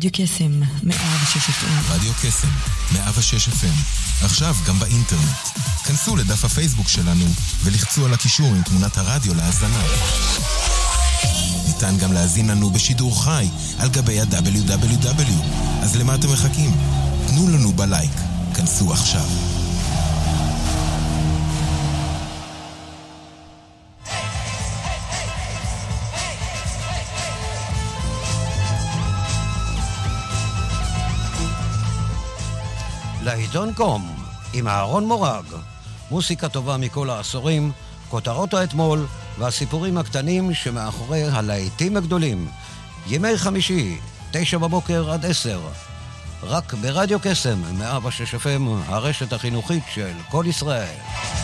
רדיו קסם, 106 FM. רדיו קסם, 106 FM. עכשיו גם באינטרנט. כנסו לדף הפייסבוק שלנו ולחצו על הקישור עם תמונת הרדיו להאזנה. ניתן גם להאזין לנו בשידור חי על גבי ה-www. אז למה אתם מחכים? תנו לנו בלייק. כנסו עכשיו. לעיתון קום, עם אהרון מורג, מוסיקה טובה מכל העשורים, כותרות האתמול והסיפורים הקטנים שמאחורי הלהיטים הגדולים. ימי חמישי, 9 בבוקר עד 10, רק ברדיו קסם, 106 FM, הרשת החינוכית של כל ישראל.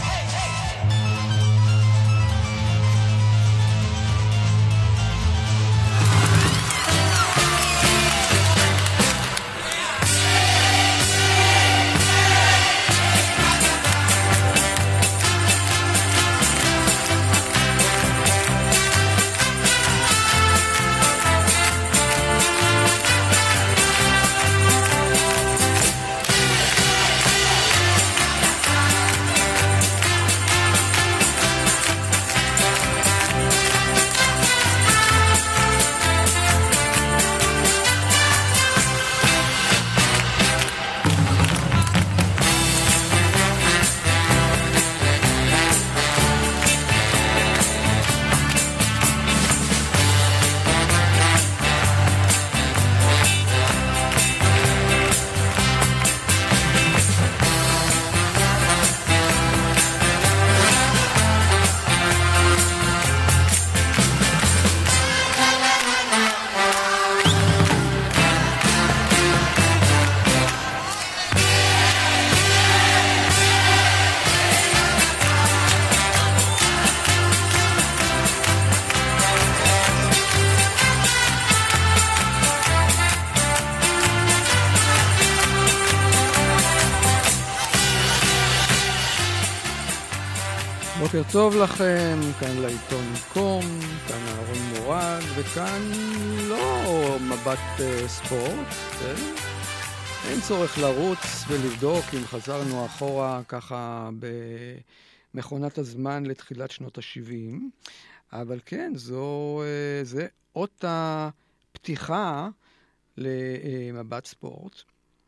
בוקר טוב לכם, כאן לעיתון קום, כאן אהרון מורג, וכאן לא מבט ספורט, אין צורך לרוץ ולבדוק אם חזרנו אחורה ככה במכונת הזמן לתחילת שנות ה-70, אבל כן, זה אות הפתיחה למבט ספורט,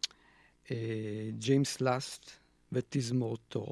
ג'יימס לאסט ותזמורתו,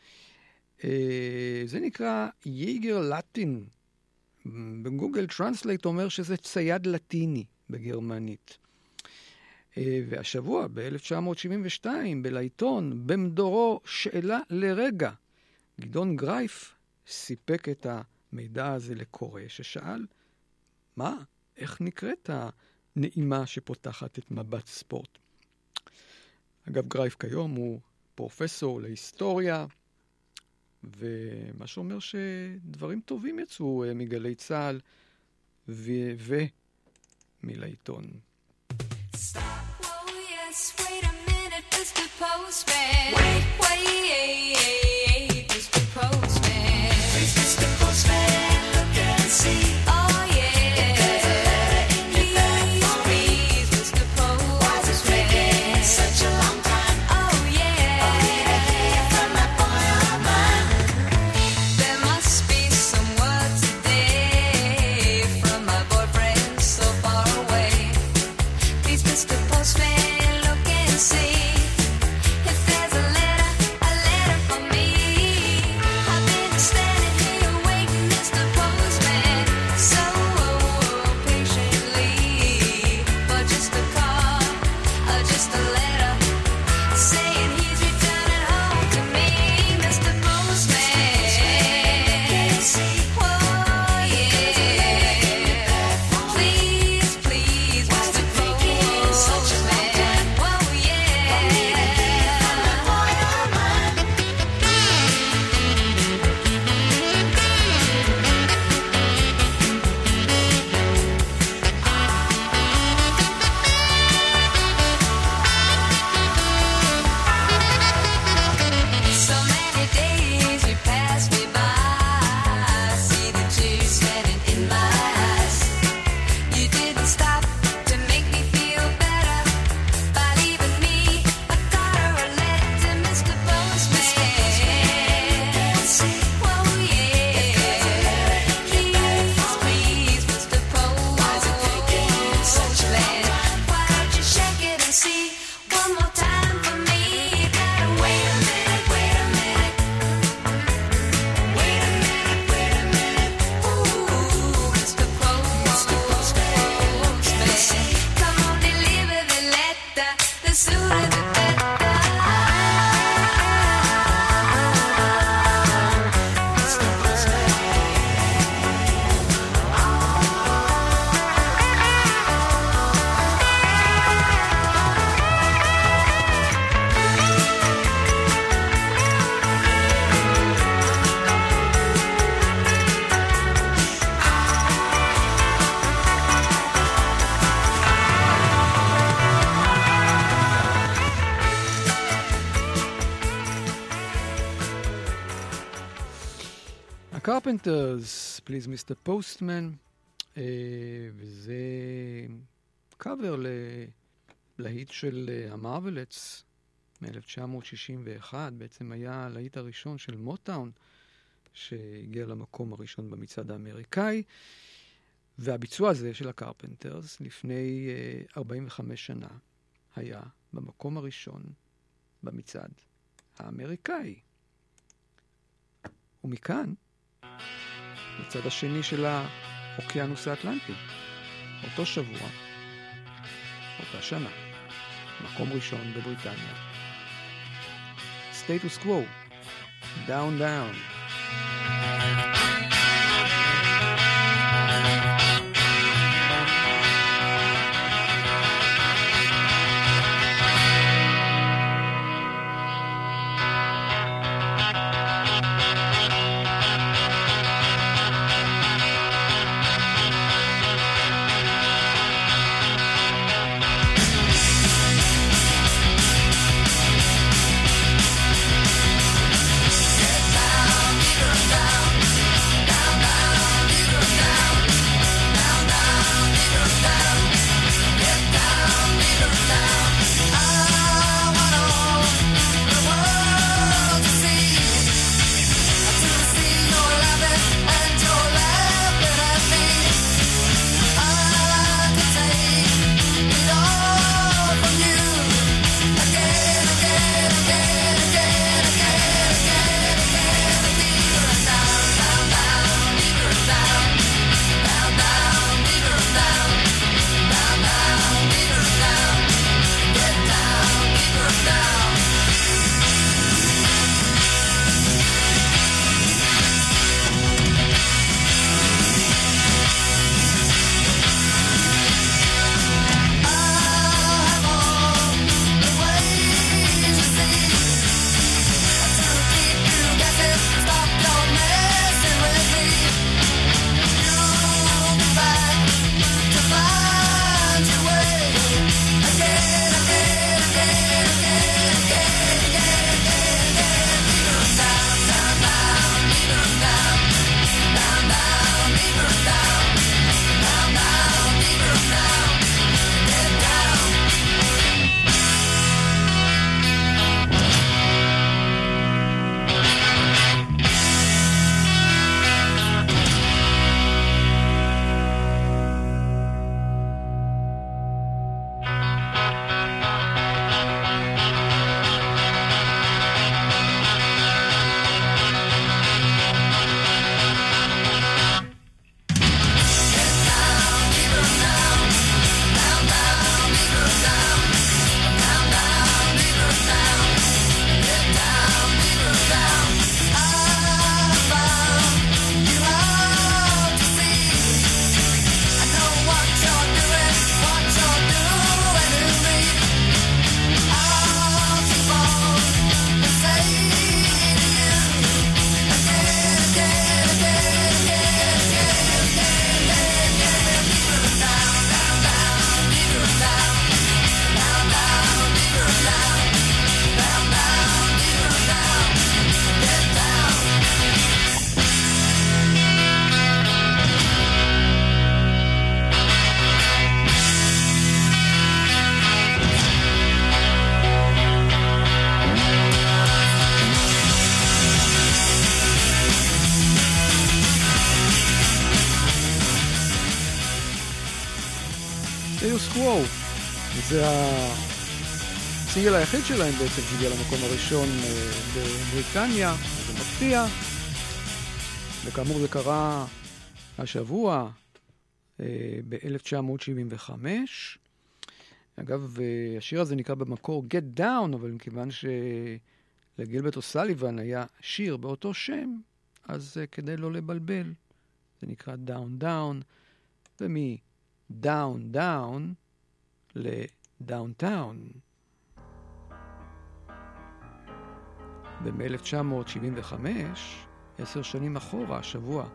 זה נקרא ייגר לטין. בגוגל טרנסלייט אומר שזה צייד לטיני בגרמנית. והשבוע, ב-1972, בלעיתון, במדורו שאלה לרגע, גדעון גרייף סיפק את המידע הזה לקורא, ששאל, איך נקראת הנעימה שפותחת את מבט ספורט? אגב, גרייף כיום הוא פרופסור להיסטוריה, ומה שאומר שדברים טובים יצאו מגלי צהל ומלעיתון. Stop, oh yes, wait a minute, Mr. Postman. Wait, Mr. Postman. Please, Mr. Postman, look and see. Oh yeah, if there's a letter in your bag for me. Please, Mr. Postman. Why is it taking such a long time? Oh yeah, I need to hear from my boy or mine. There must be some word today from my boyfriend so far away. Please, Mr. Postman, look and see if there's a letter Carpenters, Please Mr. Postman, וזה קאבר ללהיט של המרוולטס מ-1961, בעצם היה הלהיט הראשון של מוטאון, שהגיע למקום הראשון במצעד האמריקאי, והביצוע הזה של הקרפנטרס לפני 45 שנה היה במקום הראשון במצעד האמריקאי. ומכאן, לצד השני של האוקיינוס האטלנטי, אותו שבוע, אותה שנה, מקום ראשון בבריטניה. סטטוס קוו, דאון דאון. קוו. זה הסינגל היחיד שלהם בעצם שהגיע למקום הראשון בבריטניה, זה מפתיע. וכאמור זה קרה השבוע ב-1975. אגב, השיר הזה נקרא במקור Get Down, אבל מכיוון שלגילברט אוסליבן היה שיר באותו שם, אז כדי לא לבלבל, זה נקרא Down Down, ומ-Down Down ל-Downtown. ב-1975, 10 שנים אחורה, השבוע,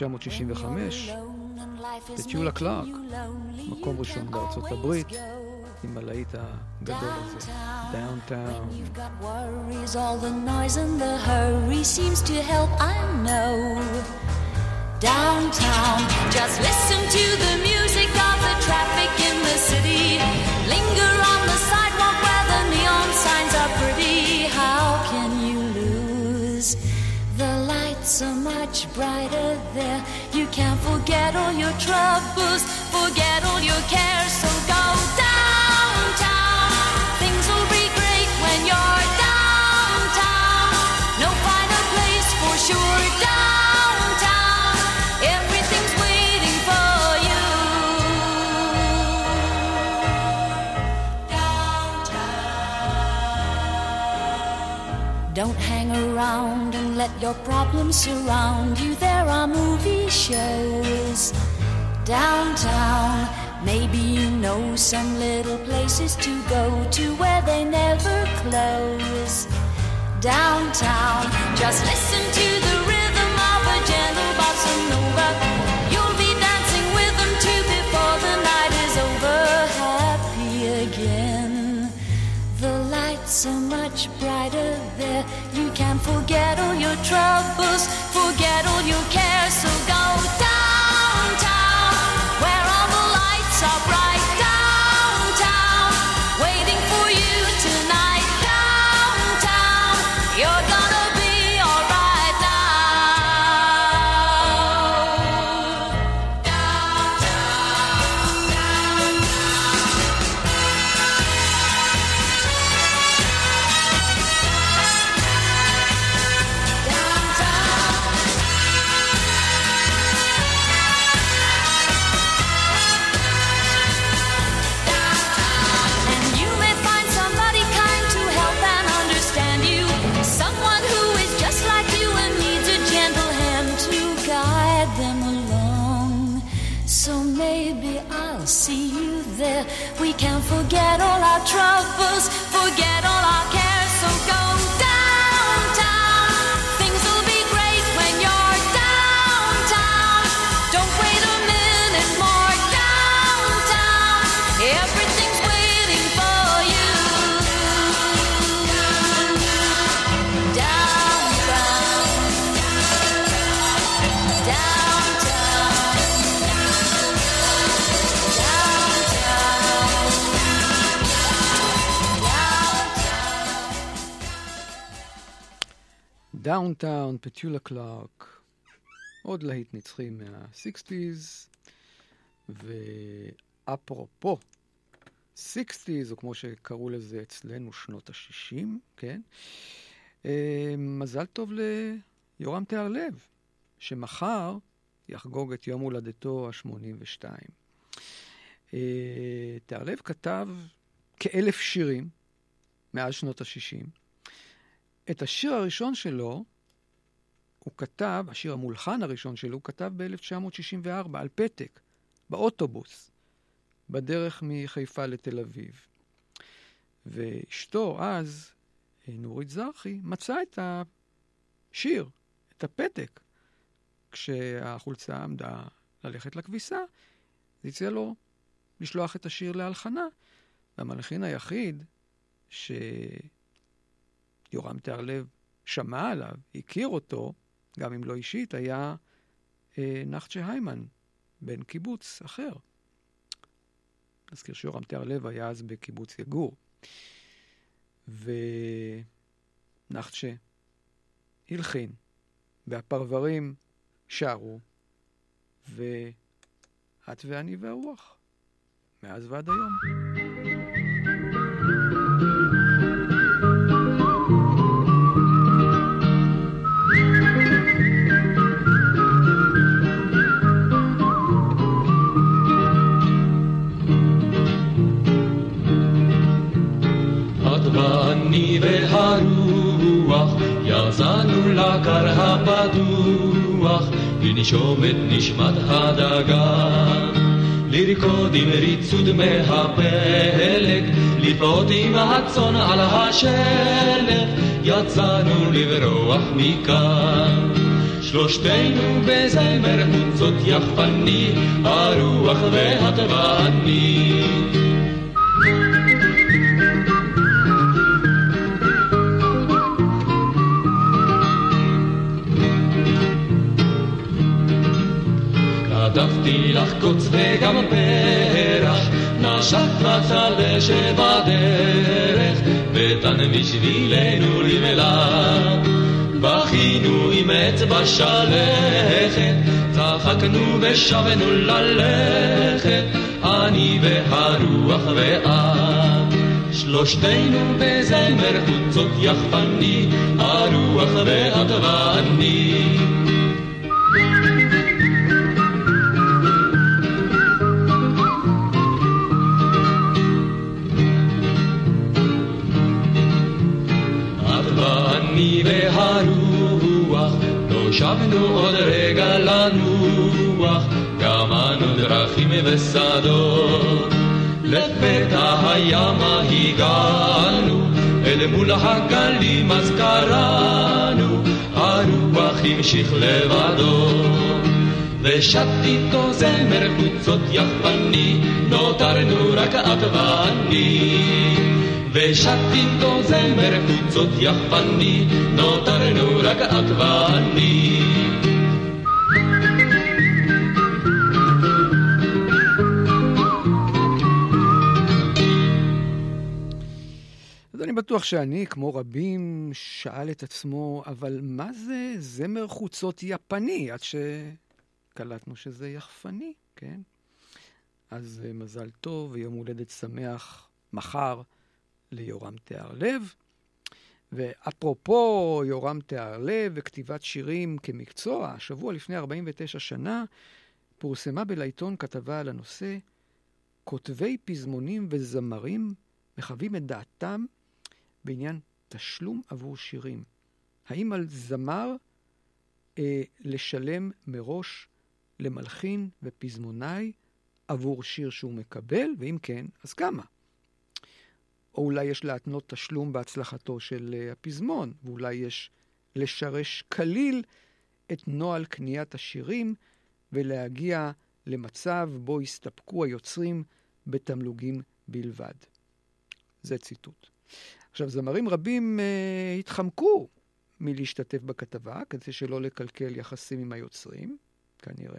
ב-1965, בטיולה קלארק, מקום ראשון בארצות הברית, עם הלהיט הגדול הזה, Downtown. When you've got worries, all the noise and the hurry seems to help, I know. Downtown, just listen to the music of the traffic in the city. Linger on the sidewalk where the neon signs are pretty. How can you lose? The lights are much brighter there. You can't forget all your troubles, forget all your cares, so go downtown. Things will be great when you're downtown. No finer place for sure, downtown. Everything's waiting for you. Downtown. Don't hang around and let your problems surround you. There are movie shows downtown. Maybe you know some little places to go to where they never close. Downtown, just listen to the rhythm of a gentle bossa nova. You'll be dancing with them too before the night is over. Happy again. The lights are much brighter there. You can forget all your troubles, forget all your cares, so go downtown, where all the lights are bright. Downtown, waiting for you tonight. Downtown, you're gonna be alright now. Downtown, and you may find somebody kind to help and understand you. Someone who is just like you and needs a gentle hand to guide them along. So maybe I'll see you there. We can forget all our troubles, forget all our cares, so go downtown. Things will be great when you're downtown. Don't wait a minute more. Downtown, everything's waiting for you. Downtown, downtown, Downtown, פטולה קלארק, עוד להיט נצחי מה-60s, ואפרופו 60s, או כמו שקראו לזה אצלנו שנות ה-60, כן? מזל טוב ליורם תיארלב, שמחר יחגוג את יום הולדתו ה-82. תיארלב כתב כ1,000 שירים מאז שנות ה-60. את השיר הראשון שלו, הוא כתב, השיר המולחן הראשון שלו, הוא כתב ב-1964 על פתק, באוטובוס, בדרך מחיפה לתל אביב. ואשתו אז, נורית זרחי, מצאה את השיר, את הפתק, כשהחולצה עמדה ללכת לכביסה, זה הציע לו לשלוח את השיר להלחנה, והמלחין היחיד שיורם תיארלב שמע עליו, הכיר אותו, גם אם לא אישית, היה נחצ'ה היימן, בן קיבוץ אחר. נזכיר שיורם תיארלב היה אז בקיבוץ יגור. ונחצ'ה הלחין, והפרברים שרו, ואת ואני והרוח, מאז ועד היום. ואני והרוח יצאנו לקר הפתוח לנשום את נשמת הדגן, לרקוד עם ריצוד מהפלג, לפעוט עם הצאן על השלג, יצאנו לברוח מכאן שלושתנו בזמר חוצות יחפני, הרוח ואת ואני. כתבתי לך קוץ וגם פרח, נשק מצלה שבדרך, ותן בשבילנו לבלה. בכינו עם אצבע שלכת, צחקנו ושבנו ללכת, אני והרוח ואת. שלושתנו בזמר חוצות יחפני, הרוח ואת ואני. אני והרוח לא שבנו עוד רגע לנוח, גמנו דרכים ושדות, לפתע הימה הגענו, אל מול הגלים אז קראנו, הרוח המשיך לבדו. ושט איתו זמר חוצות יחפני, נותרנו רק את ואני. ושט איתו זמר חוצות יחפני, נותרנו רק את ואני. אז אני בטוח שאני, כמו רבים, שאל את עצמו, אבל מה זה זמר חוצות יפני? עד שקלטנו שזה יחפני, כן? אז מזל טוב ויום הולדת שמח מחר ליורם תיארלב. ואפרופו יורם תיארלב וכתיבת שירים כמקצוע, השבוע לפני 49 שנה פורסמה בלעיתון כתבה על הנושא, כותבי פזמונים וזמרים מחווים את דעתם בעניין תשלום עבור שירים. האם על זמר לשלם מראש למלחין ופזמונאי עבור שיר שהוא מקבל, ואם כן, אז כמה? או אולי יש להתנות תשלום בהצלחתו של הפזמון, ואולי יש לשרש כליל את נוהל קניית השירים, ולהגיע למצב בו יסתפקו היוצרים בתמלוגים בלבד. זה ציטוט. עכשיו, זמרים רבים התחמקו מלהשתתף בכתבה, כדי שלא לקלקל יחסים עם היוצרים, כנראה.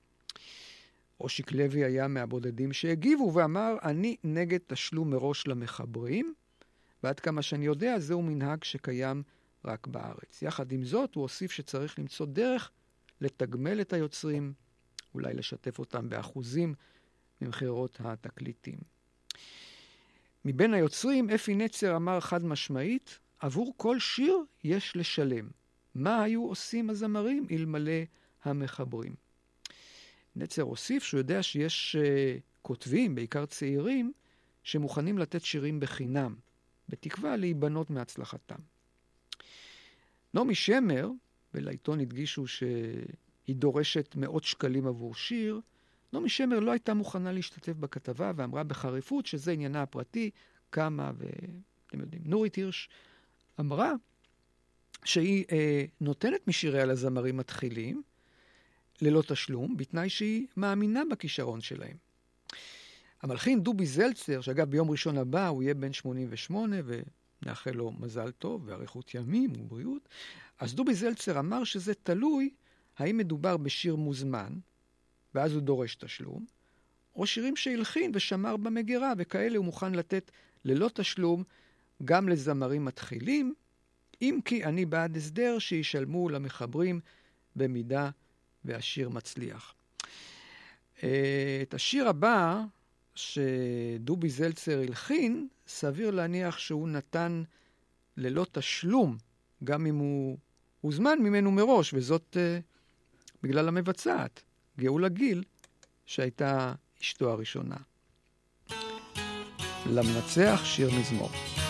אושיק לוי היה מהבודדים שהגיבו ואמר, אני נגד תשלום מראש למחברים, ועד כמה שאני יודע, זהו מנהג שקיים רק בארץ. יחד עם זאת, הוא הוסיף שצריך למצוא דרך לתגמל את היוצרים, אולי לשתף אותם באחוזים ממחירות התקליטים. מבין היוצרים, אפי נצר אמר חד משמעית, עבור כל שיר יש לשלם. מה היו עושים הזמרים אלמלא המחברים? נצר הוסיף שהוא יודע שיש כותבים, בעיקר צעירים, שמוכנים לתת שירים בחינם, בתקווה להיבנות מהצלחתם. נעמי שמר, ולעיתון הדגישו שהיא דורשת מאות שקלים עבור שיר, נעמי שמר לא הייתה מוכנה להשתתף בכתבה, ואמרה בחריפות שזה עניינה הפרטי, כמה, ואתם יודעים, נורית הירש אמרה שהיא נותנת משיריה לזמרים מתחילים, ללא תשלום, בתנאי שהיא מאמינה בכישרון שלהם. המלחין דובי זלצר, שאגב ביום ראשון הבא הוא יהיה בן 88, ונאחל לו מזל טוב ואריכות ימים ובריאות, אז דובי זלצר אמר שזה תלוי האם מדובר בשיר מוזמן, ואז הוא דורש תשלום, או שירים שהלחין ושמר במגירה, וכאלה הוא מוכן לתת ללא תשלום גם לזמרים מתחילים, אם כי אני בעד הסדר שישלמו למחברים במידה והשיר מצליח. את השיר הבא שדובי זלצר הלחין, סביר להניח שהוא נתן ללא תשלום, גם אם הוא הוזמן ממנו מראש, וזאת בגלל המבצעת, גאולה גיל, שהייתה אשתו הראשונה. למנצח שיר מזמור.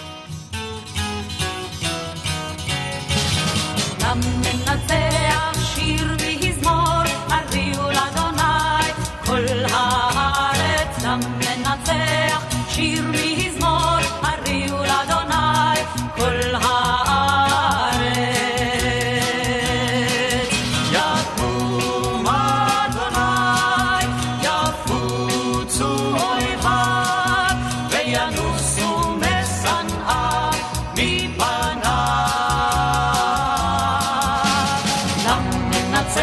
למנצח שיר מזמור, הריעו לאדוני כל הארץ. למנצח שיר מזמור, הריעו לאדוני כל הארץ. יקום אדוני, יפוצו אויביו, וינוסו משנאה מפניו. למנצח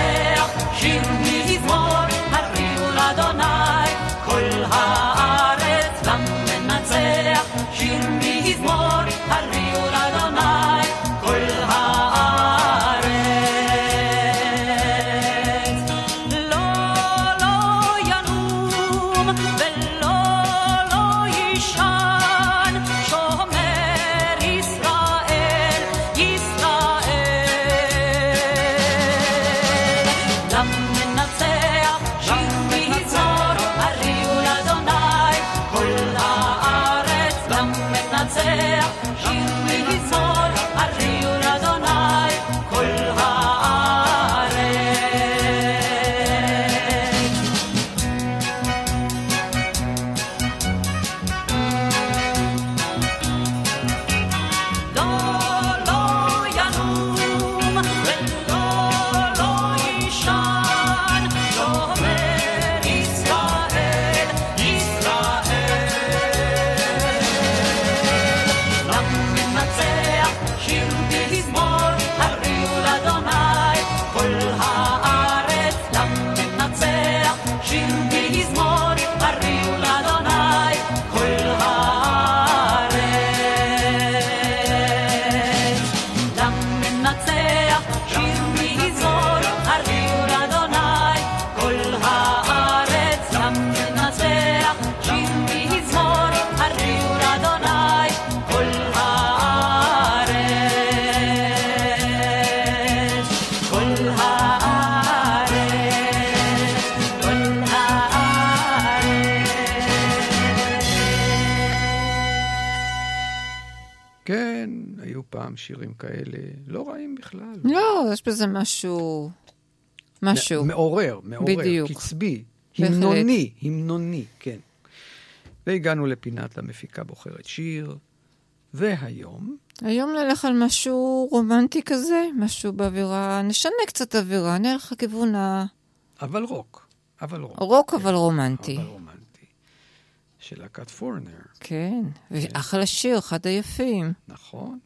פעם שירים כאלה, לא רעים בכלל. לא, יש בזה משהו. מעורר, בדיוק. קצבי, בהחלט. המנוני, כן. והגענו לפינת המפיקה בוחרת שיר, והיום... היום נלך על משהו רומנטי כזה, משהו באווירה, נשנה קצת אווירה, נלך לכיוון אבל רוק. רוק אבל רומנטי. אבל רומנטי. של להקת פורנר. כן, ואחלה שיר, אחד היפים. נכון.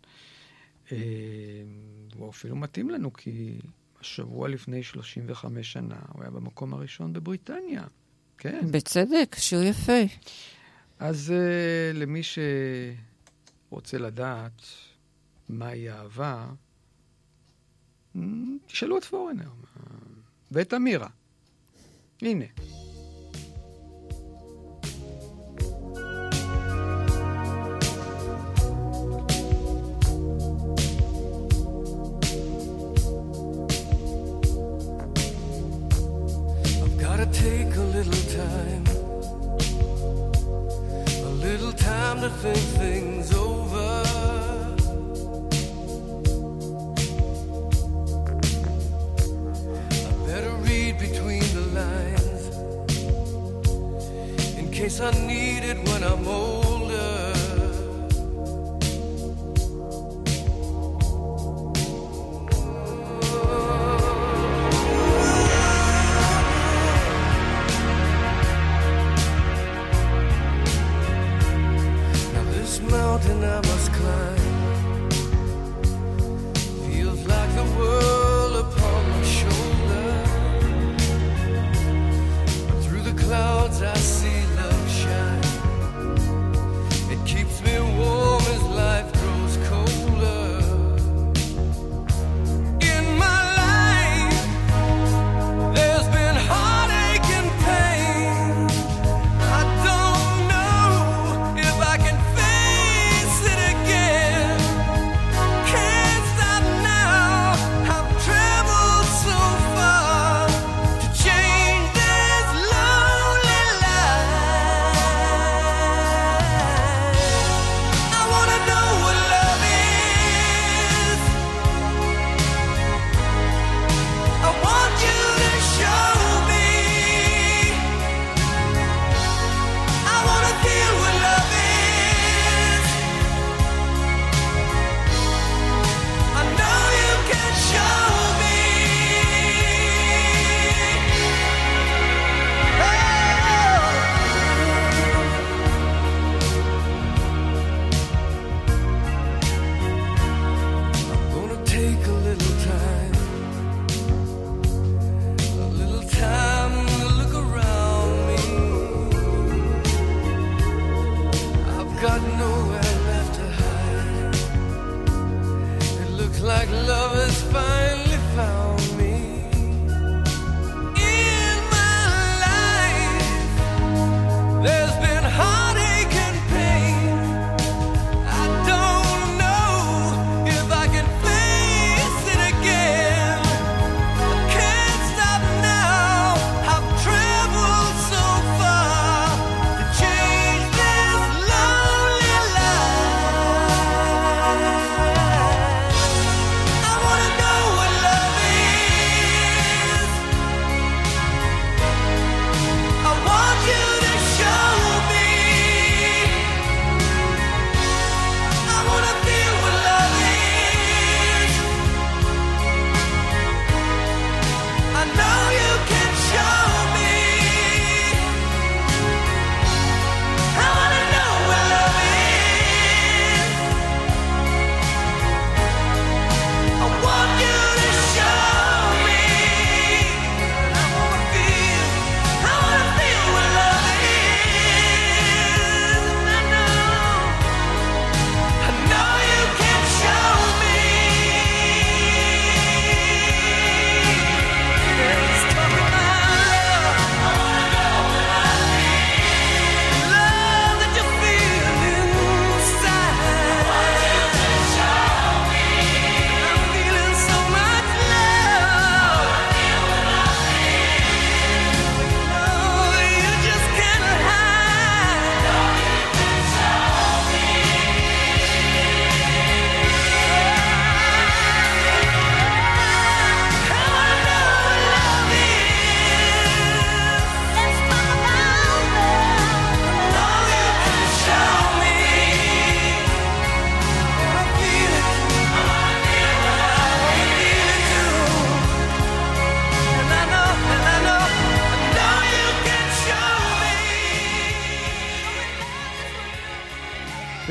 הוא אפילו מתאים לנו, כי השבוע לפני 35 שנה, הוא היה במקום הראשון בבריטניה. כן. בצדק, שיר יפה. אז למי שרוצה לדעת מהי אהבה, תשאלו את פורנר ואת אמירה. הנה. Take a little time to think things over. I better read between the lines in case I need it when I'm older. Mountain I must climb feels like the world upon my shoulder. Through the clouds I see love shine. It keeps me warm as life grows colder. In my life there's been heartache and pain. I don't know if I can face it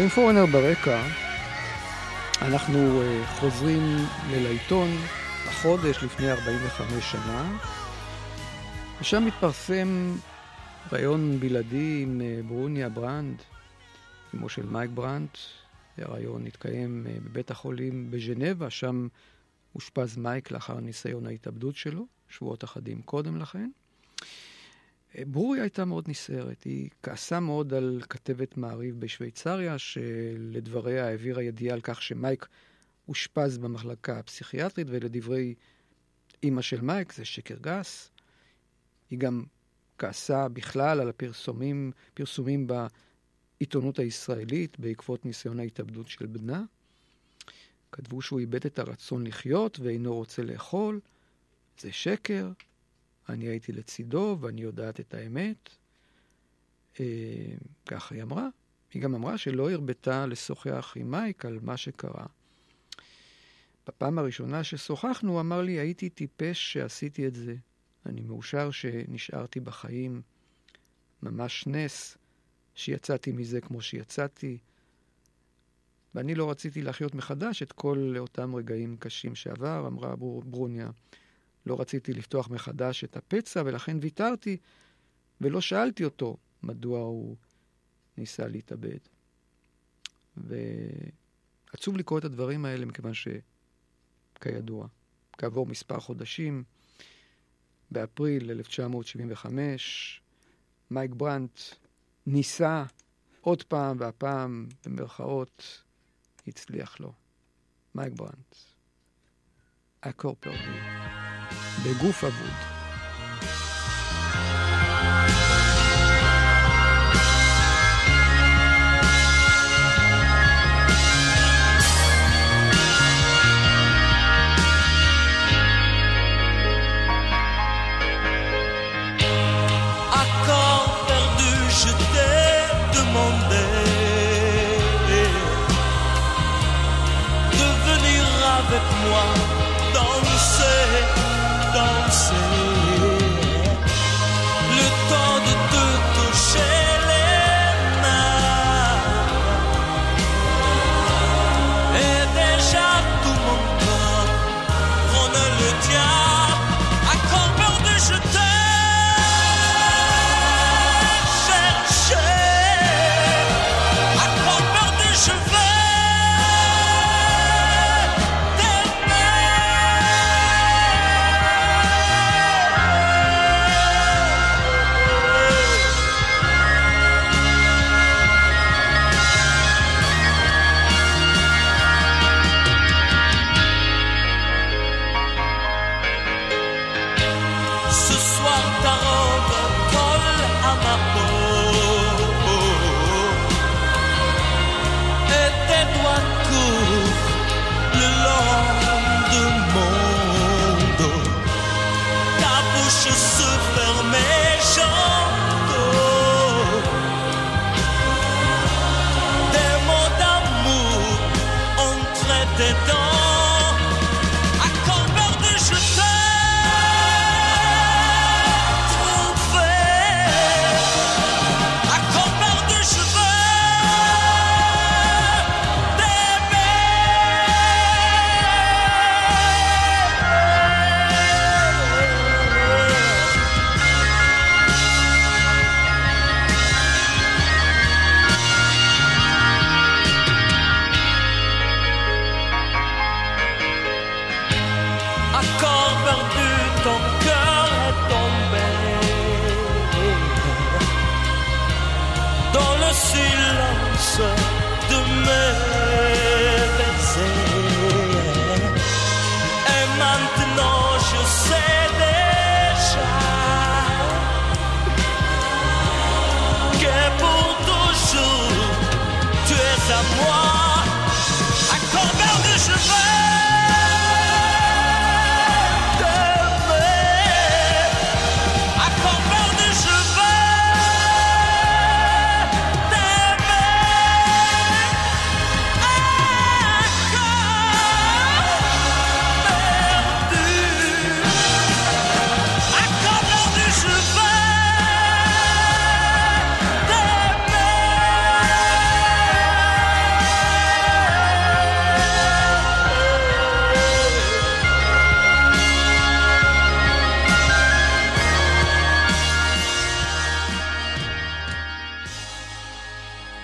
עם פורנר ברקע, אנחנו חוזרים לעיתון החודש לפני 45 שנה, ושם מתפרסם ראיון בלעדי עם ברוניה ברנד, אמו של מייק ברנט. הראיון התקיים בבית החולים בז'נבה, שם אושפז מייק לאחר ניסיון ההתאבדות שלו, שבועות אחדים קודם לכן. ברוריה הייתה מאוד נסערת, היא כעסה מאוד על כתבת מעריב בשוויצריה, שלדבריה העבירה ידיעה על כך שמייק אושפז במחלקה הפסיכיאטרית, ולדברי אמא של מייק זה שקר גס. היא גם כעסה בכלל על הפרסומים בעיתונות הישראלית בעקבות ניסיון ההתאבדות של בנה. כתבו שהוא איבד את הרצון לחיות ואינו רוצה לאכול. זה שקר. אני הייתי לצידו ואני יודעת את האמת. כך היא אמרה. היא גם אמרה שלא הרבתה לשוחח עם מייק על מה שקרה. בפעם הראשונה ששוחחנו, הוא אמר לי, הייתי טיפש שעשיתי את זה. אני מאושר שנשארתי בחיים. ממש נס שיצאתי מזה כמו שיצאתי. ואני לא רציתי לחיות מחדש את כל אותם רגעים קשים שעבר, אמרה ברוניה. לא רציתי לפתוח מחדש את הפצע, ולכן ויתרתי, ולא שאלתי אותו מדוע הוא ניסה להתאבד. ועצוב לקרוא את הדברים האלה, מכיוון שכידוע, כעבור מספר חודשים, באפריל 1975, מייק ברנט ניסה עוד פעם, והפעם במרכאות הצליח לו. מייק ברנט. אקור פרדי. בגוף אבוד. Avec moi, danser, danser. Le temps de te toucher les mains. Et déjà tout mon corps prend le tien. À corps perdu, je t'ai cherché. À corps perdu, je veux.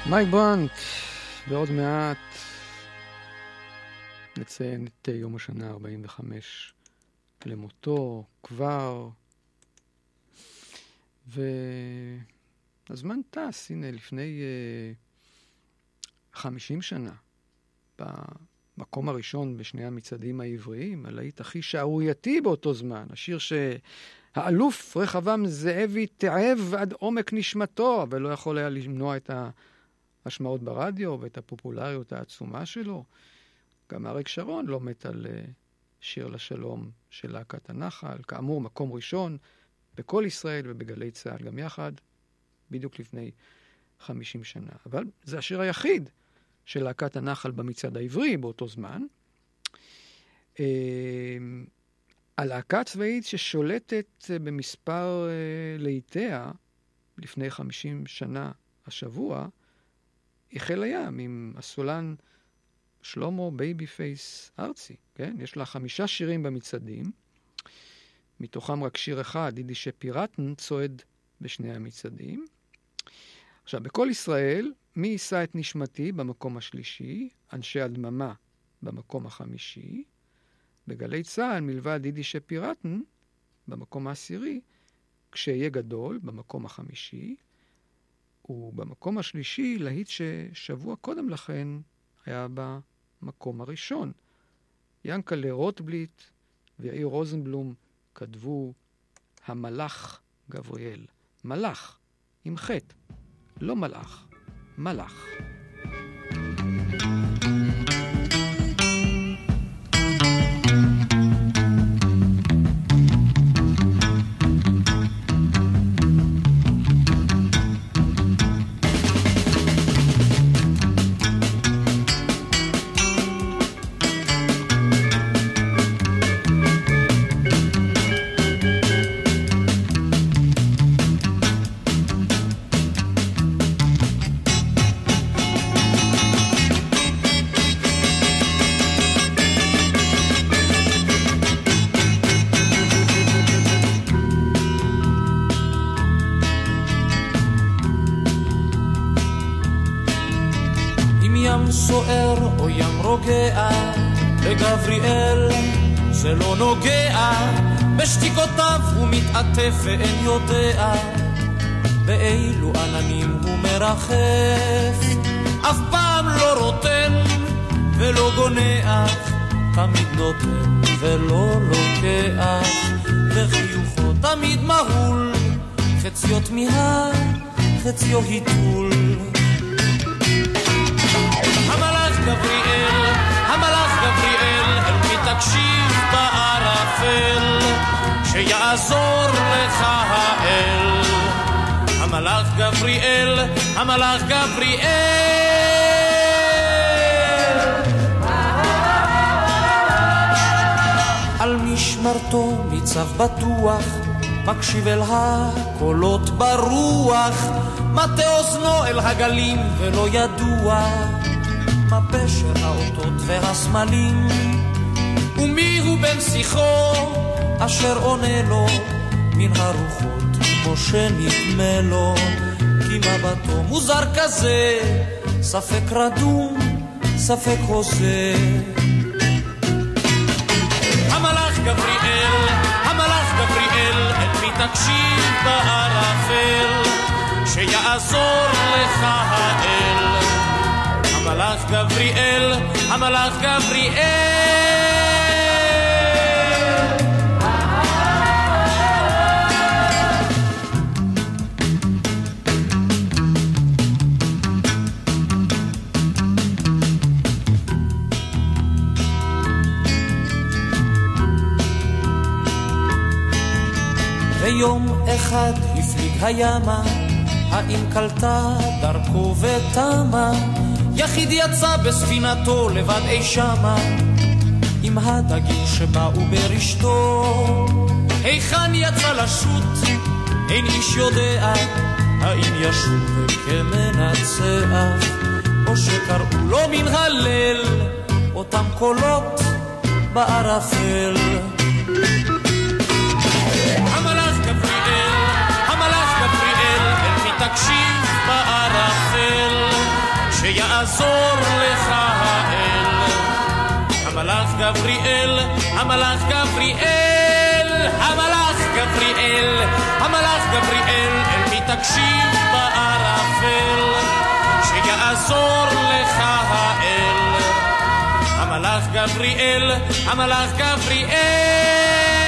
מייק ברנט, ועוד מעט נציין את יום השנה 45 למותו כבר, והזמן טס, הנה לפני 50 שנה, במקום הראשון בשני המצעדים העבריים, הלהיט הכי שערורייתי באותו זמן, השיר שהאלוף רחבעם זאבי תאהב עד עומק נשמתו, אבל לא יכול היה למנוע את ההשמעות ברדיו ואת הפופולריות העצומה שלו. גם אריק שרון לא מת על שיר לשלום של להקת הנחל, כאמור מקום ראשון בכל ישראל ובגלי צהל גם יחד, בדיוק לפני 50 שנה. אבל זה השיר היחיד של להקת הנחל במצעד העברי באותו זמן. הלהקה הצבאית ששולטת במספר להיטיה לפני 50 שנה השבוע, היא חיל הים עם הסולן שלמה בייבי פייס ארצי, כן? יש לה 5 שירים במצעדים, מתוכם רק שיר אחד, יידישה פיראטן, צועד בשני המצעדים. עכשיו, בכל ישראל, מי יישא את נשמתי במקום השלישי, אנשי הדממה במקום החמישי, בגלי צהל מלבד יידישה פיראטן במקום העשירי, כשיהיה גדול במקום החמישי, ובמקום השלישי להיט ששבוע קודם לכן היה במקום הראשון. ינקלה רוטבליט ויאיר רוזנבלום כתבו המלאך גבריאל. מלאך עם חטא, לא מלאך, מלאך. סוער או ים רוגע, לגבריאל זה לא נוגע, בשתיקותיו הוא מתעטף ואין יודע באילו עננים הוא מרחף, אף פעם לא רוטן ולא גונח, תמיד נותן ולא לוקח, וחיוכו תמיד מהול, חציו תמיהה, חציו היתול. המלאך גבריאל, אל מי תקשיב בערפל, שיעזור לך האל. המלאך גבריאל, המלאך גבריאל. על משמרתו ניצב בטוח, מקשיב אל הקולות ברוח, מטה אוזנו אל הגלים ולא ידוע מה פשר האותות והסמלים, ומי הוא בן שיחו אשר עונה לו מן הרוחות כמו שנדמה לו, כי מבטו מוזר כזה, ספק רדום ספק הוזה. המלאך גבריאל, המלאך גבריאל, את מי תקשיב בערפל, שיעזור לך האל. המלאך גבריאל, המלאך גבריאל. ויום אחד הפליג הימה, האם קלטה דרכו ותמה, יחיד יצא בספינתו לבד אי שמה, עם הדגים שבאו ברשתו. היכן יצא לשוט, אין איש יודע, האם ישוב כמנצח, או שקראו לו מן הלל, אותם קולות בערפל. המלאך גבריאל, המלאך גבריאל, אל מי תקשיב בערפל, גבריאל, המלאך גבריאל, המלאך גבריאל, המלאך גבריאל, אל מי תקשיב בערפל, שיעזור לך האל. המלאך גבריאל, המלאך גבריאל.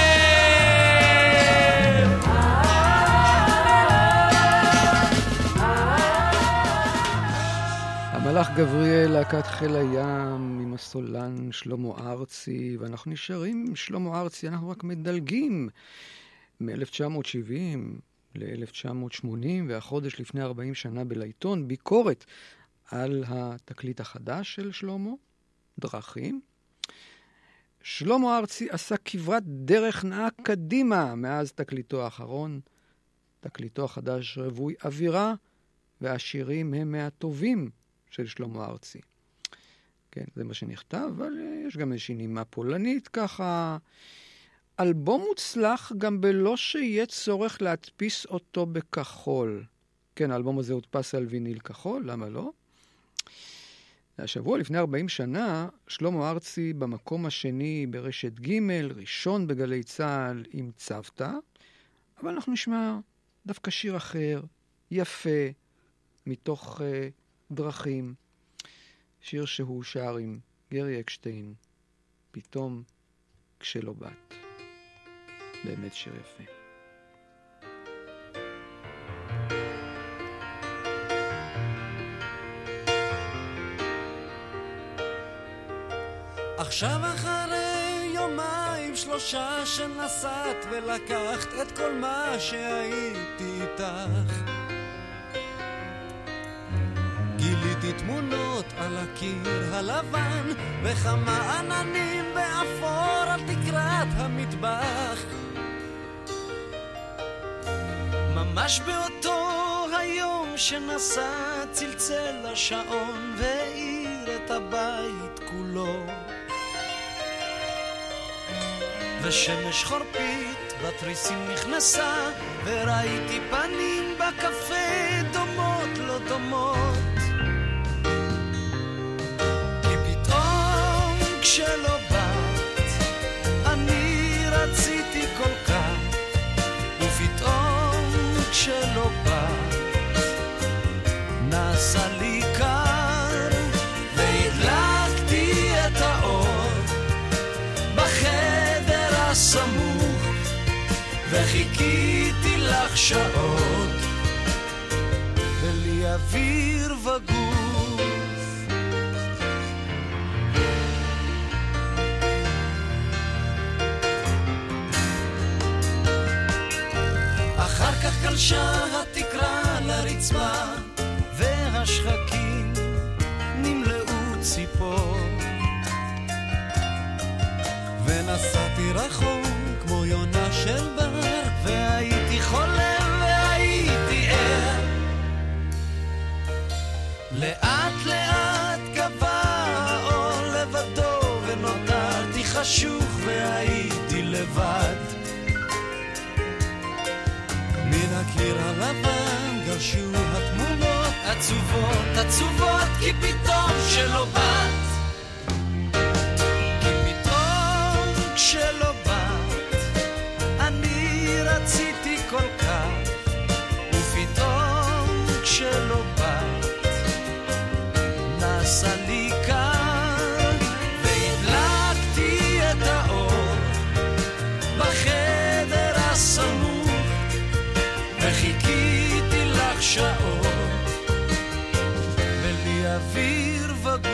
המלאך גבריאל, להקת חיל הים, עם הסולן שלמה ארצי, ואנחנו נשארים עם שלמה ארצי, אנחנו רק מדלגים מ-1970 ל-1980, והחודש לפני 40 שנה בלעיתון, ביקורת על התקליט החדש של שלמה, דרכים. שלמה ארצי עשה כברת דרך נעה קדימה מאז תקליטו האחרון. תקליטו החדש רווי אווירה, והשירים הם מהטובים של שלמה ארצי. כן, זה מה שנכתב, אבל יש גם איזושהי נימה פולנית ככה. אלבום מוצלח גם בלא שיהיה צורך להדפיס אותו בכחול. כן, האלבום הזה הודפס על ויניל כחול, למה לא? השבוע לפני 40 שנה, שלמה ארצי במקום השני ברשת ג', ראשון בגלי צהל עם צוותא, אבל אנחנו נשמע דווקא שיר אחר, יפה, מתוך דרכים, שיר שהוא שר עם גרי אקשטיין, פתאום כשלא באת. באמת שיר יפה. עכשיו אחרי יומיים שלושה שנסעת ולקחת את כל מה שהייתי איתך, גיליתי תמונות על הקיר הלבן וכמה עננים באפור על תקרת המטבח. ממש באותו היום שנסע צלצל השעון והאיר את הבית כולו, ושמש חורפית בתריסים נכנסה וראיתי פנים בקפה דומות לא דומות, כי פתאום כשלא באת אני רציתי כל כך, ופתאום כשלא באת נעשה לי קר והדלקתי את האור בחדר הסמוך וחיכיתי לך שעות בלי אוויר וגוף. אחר כך גלשה התקרה לרצפה והשחקים נמלאו ציפור, ונסעתי רחוק כמו יונה של בר, והייתי חולם והייתי ער. לאט לאט גבה האור לבדו ונותרתי חשוך והייתי לבד. מן הקיר הלבן גרשו התמונות עצובות עצובות, כי פתאום שלא באת, כשלא באת אני רציתי כל כך, ופתאום כשלא באת נעשה לי קר והדלקתי את האור בחדר הסמוך וחיכיתי לך שעות בלי אוויר וגוף.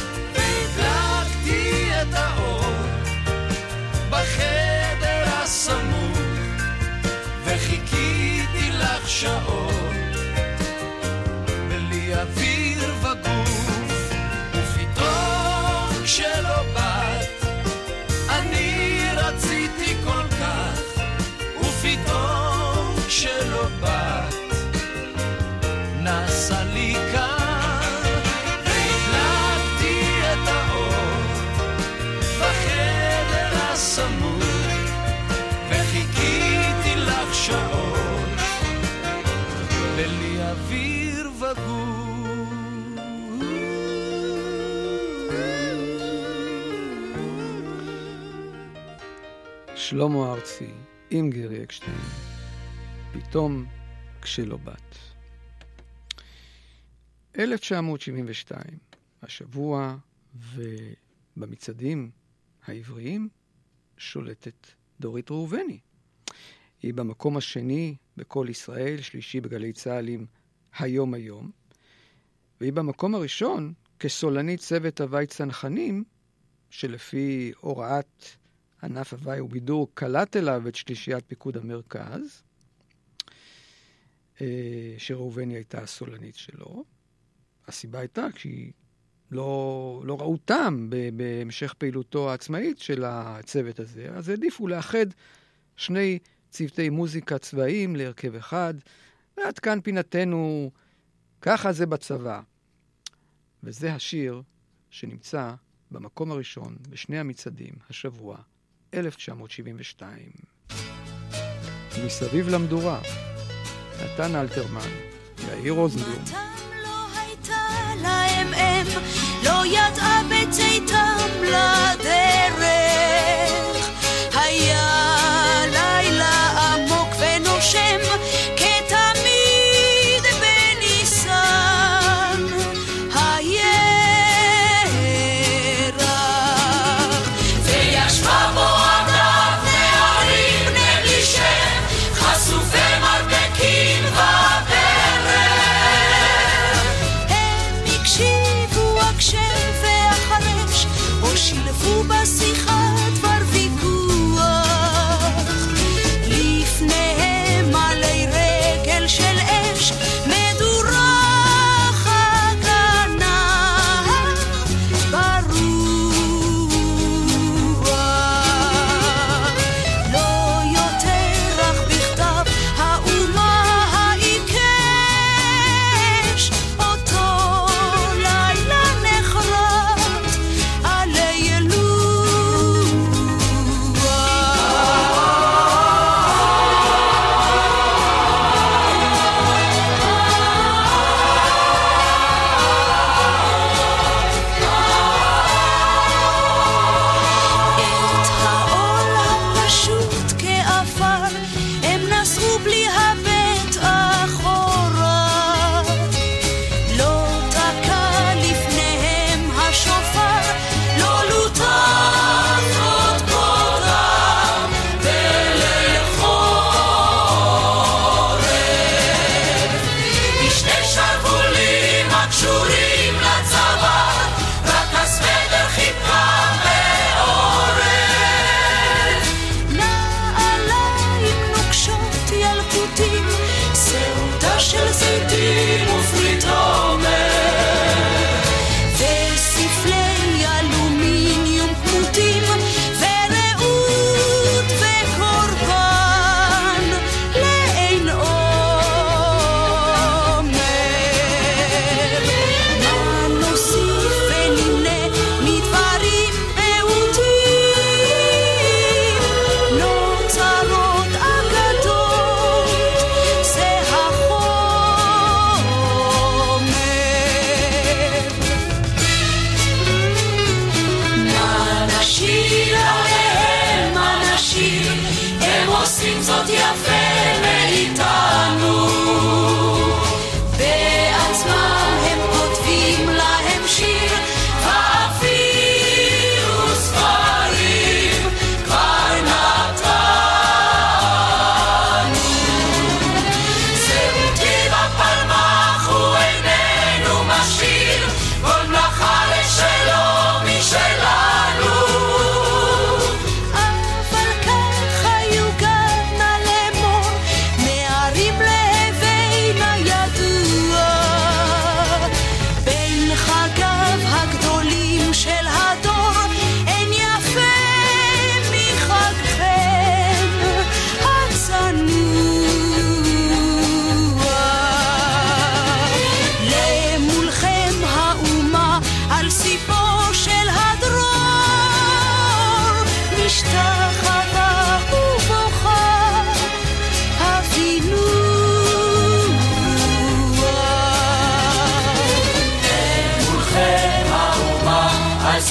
בחדר שלמה ארצי עם גרי אקשטיין, פתאום כשלא בת. 1972, השבוע, ובמצעדים העבריים שולטת דורית ראובני. היא במקום השני בכל ישראל, שלישי בגלי צהל עם היום היום, והיא במקום הראשון כסולנית צוות הווי צנחנים, שלפי הוראת ענף הווי ובידור קלט אליו את שלישיית פיקוד המרכז, שראובני הייתה הסולנית שלו. הסיבה הייתה כי לא ראו טעם בהמשך פעילותו העצמאית של הצוות הזה, אז העדיפו לאחד שני צוותי מוזיקה צבאיים להרכב אחד, ועד כאן פינתנו, ככה זה בצבא. וזה השיר שנמצא במקום הראשון בשני המצעדים השבוע, 1972. מסביב למדורה, נתן אלתרמן, יאיר רוזנבלום. לא הייתה להם אם, לא ידעה בצאתם לדרך. היה לילה עמוק ונושם, כתמיד בניסן. הירח וישבה בו עמדת נערים בני בלי שם, חשופי מרפקים וברך.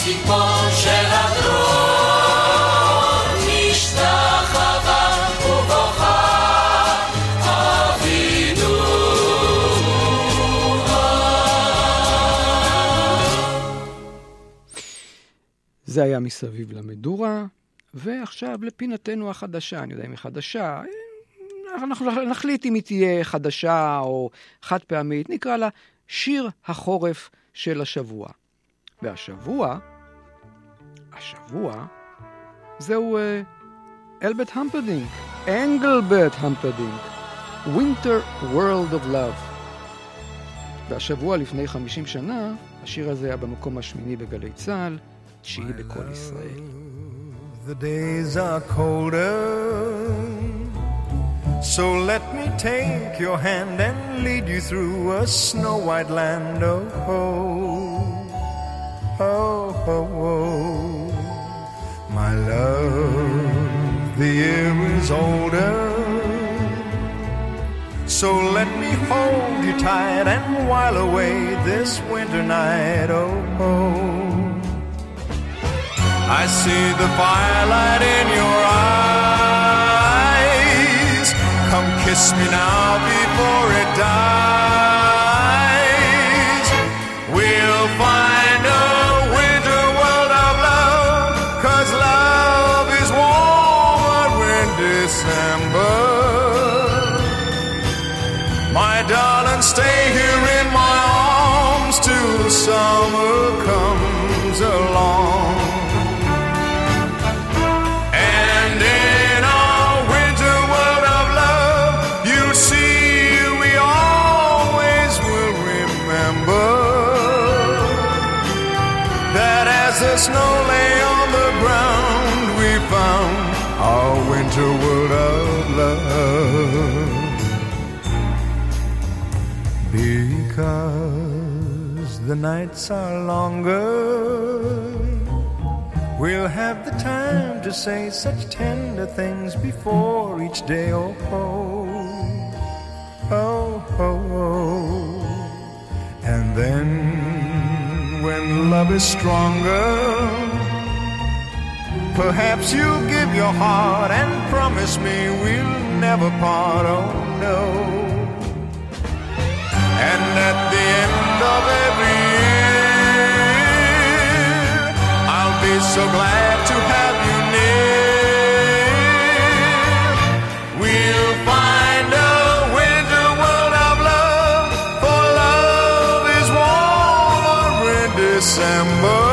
ציפור של הדרום משתחווה ובוכה אבינו. זה היה מסביב למדורה, ועכשיו לפינתנו החדשה. אני יודע אם היא חדשה, אנחנו נחליט אם היא תהיה חדשה או חד פעמית, נקרא לה שיר החורף של השבוע. והשבוע, זהו אלברט המפרדינק, אנגלברט המפרדינק, Winter World of Love. והשבוע לפני 50 שנה, השיר הזה היה במקום השמיני בגלי צהל, 9 בכל ישראל. The days are colder, so let me take your hand and lead you through a snow-white land. Oh, oh, oh, oh, oh. My love, the year is older, so let me hold you tight and while away this winter night. Oh, oh. I see the firelight in your eyes. Come kiss me now before it dies. We'll find a winter world of love, 'cause love is warmer in December. My darling, stay here in my arms till summer comes along. The snow lay on the ground, we found our winter world of love. Because the nights are longer, we'll have the time to say such tender things before each day. Oh, oh, oh, oh, oh. And then when love is stronger, perhaps you'll give your heart and promise me we'll never part. Oh no. And at the end of every year, I'll be so glad to have you near. We'll find a winter world of love, for love is warmer in December.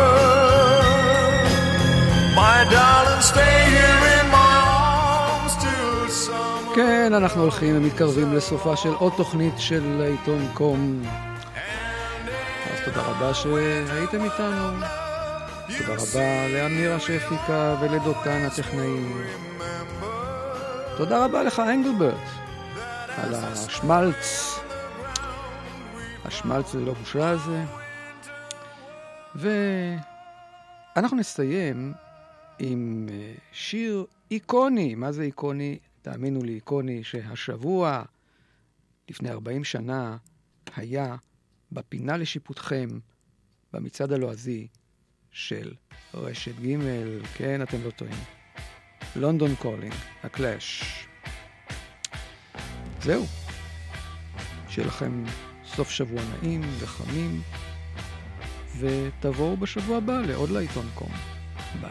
My darling, stay here in my arms till summer. כן, אנחנו הולכים ומתקרבים לסופה של עוד תוכנית של עיתון קום. אז תודה רבה שהייתם איתנו. תודה רבה לאמירה שהפיקה ולדותן הטכנאים. תודה רבה לך אנגלברט על השמלץ. השמלץ ללא בושה הזה. ואנחנו נסיים עם שיר איקוני. מה זה איקוני? תאמינו לי, איקוני שהשבוע לפני 40 שנה היה בפינה לשיפוטכם במצעד הלועזי של רשת ג'. כן, אתם לא טועים. לונדון קולינג, הקלאש. זהו. שיהיה לכם סוף שבוע נעים וחמים, ותבואו בשבוע הבא לעוד לעיתון קום. ביי.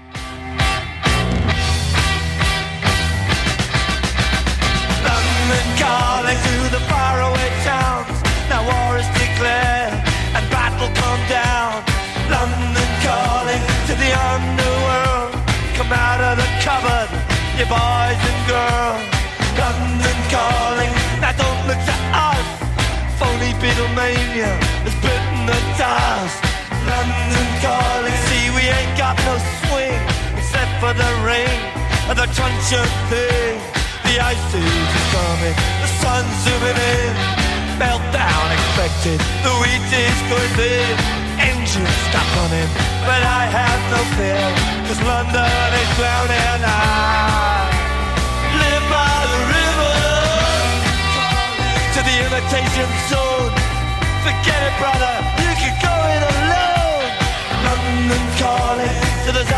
London calling to the faraway towns. Now war is declared and battle come down. London calling to the underworld. Come out of the cupboard, you boys and girls. London calling, now don't look to us. Phony Beatlemania has bitten the dust. London calling, see we ain't got no swing except for the rain and the truncheon thing. The ice age is coming, the sun's zooming in. Meltdown expected, the wheat is going thin. Engines stop running, but I have no fear, 'cause London is drowning and I live by the river to the imitation zone. Forget it, brother, you can go it alone. London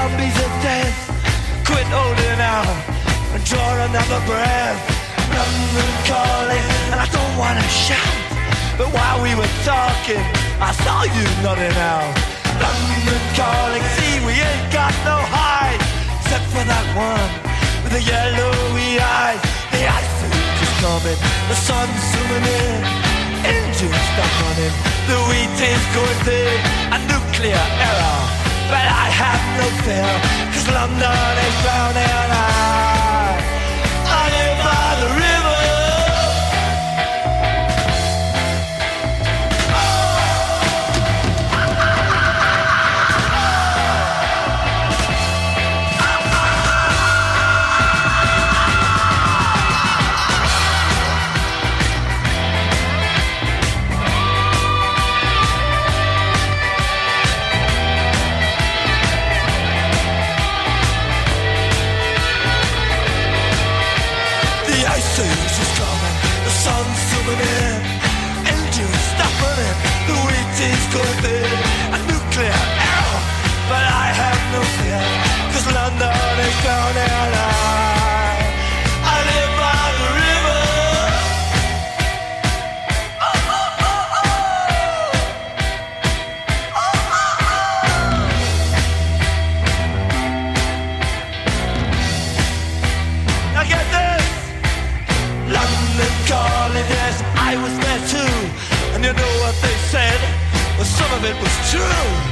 zombies of death. Quit holding out and draw another breath. London calling, and I don't wanna shout, but while we were talking, I saw you nodding out. London calling, see we ain't got no hide, except for that one with the yellowy eyes. The ice age is coming, the sun's zooming in, engines stop running, the wheat is going through a nuclear error. But I have no fear, 'cause London is drowning and I live by the river. Going through a nuclear error, but I have no fear, 'cause London is drowning and I live by the river. Oh, oh, oh, oh. Oh, oh, oh. Now get this, London calling, yes, I was there too, and you know what they said. Well, some of it was true.